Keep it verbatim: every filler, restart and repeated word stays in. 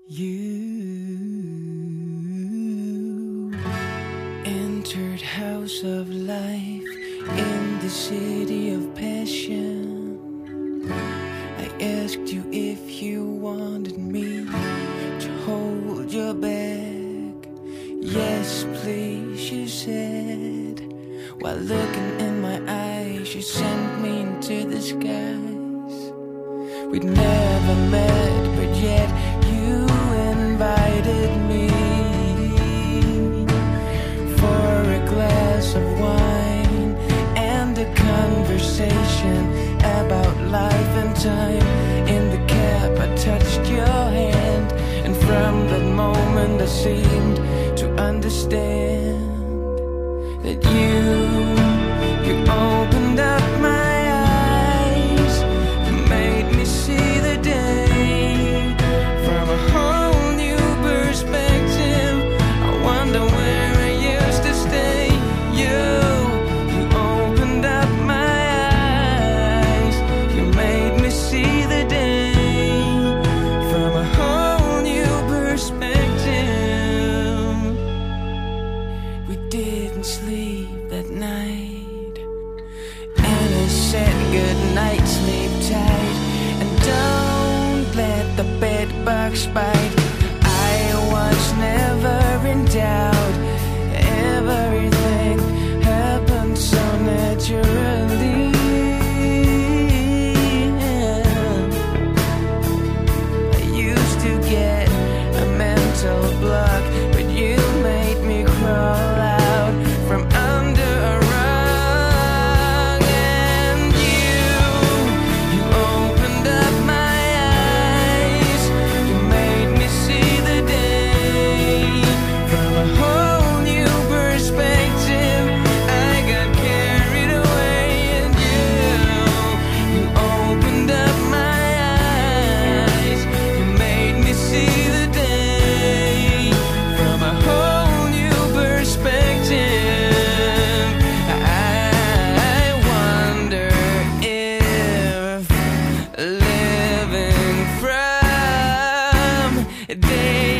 You entered house of life in the city of passion. I asked you if you wanted me to hold your back. Yes, please, you said. While looking in my eyes, you sent me into the skies. We'd never met, but yet you invited me for a glass of wine and a conversation about life and time. In the cab I touched your hand, and from that moment I seemed to understand that you, you opened up my eyes, you made me see the day from a whole new perspective. I wonder where I used to stay. You, you opened up my eyes, you made me see the day from a whole new perspective. We didn't sleep that night, and I said good night, sleep tight, and don't let the bed bugs bite. I was never in doubt, everything happened so naturally. I used to get a mental block, but you made me crawl out from under a rug. And you, you opened up my eyes, you made me see the day from a whole new perspective. I got carried away, and you, you opened up my eyes, you made me see the day from a whole new perspective. I wonder if living from day